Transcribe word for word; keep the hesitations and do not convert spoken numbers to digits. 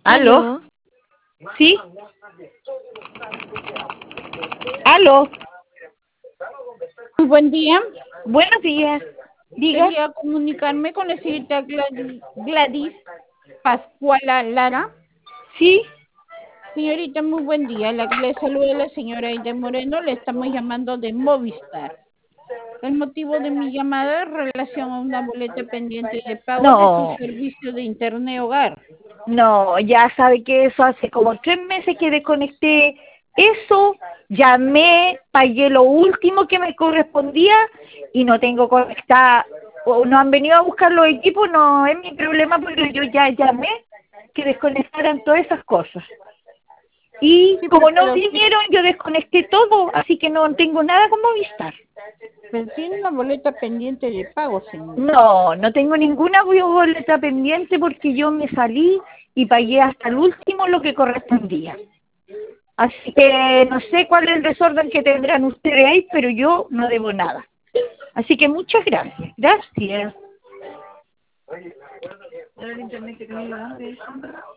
¿Aló? Aló, ¿Sí? ¿Aló? Muy buen día. Buenos días. Diga. Quería comunicarme con la señorita Gladys, Gladys Pascuala Lara. ¿Sí? Señorita, muy buen día. La que le saluda la señora Aide Moreno. Le estamos llamando de Movistar. El motivo de mi llamada es en relación a una boleta pendiente de pago de su No, servicio de internet hogar. no, ya sabe que eso hace como tres meses que desconecté eso, llamé, pagué lo último que me correspondía y no tengo conectada, o no han venido a buscar los equipos, no es mi problema porque yo ya llamé que desconectaran todas esas cosas. Y Sí, como no pero, sí, vinieron, yo desconecté todo, así que no tengo nada como Movistar. pero tiene una boleta pendiente de pago, señor. No, no tengo ninguna boleta pendiente porque yo me salí y pagué hasta el último lo que correspondía. Así que no sé cuál es el desorden que tendrán ustedes ahí, pero yo no debo nada. Así que muchas gracias. Gracias.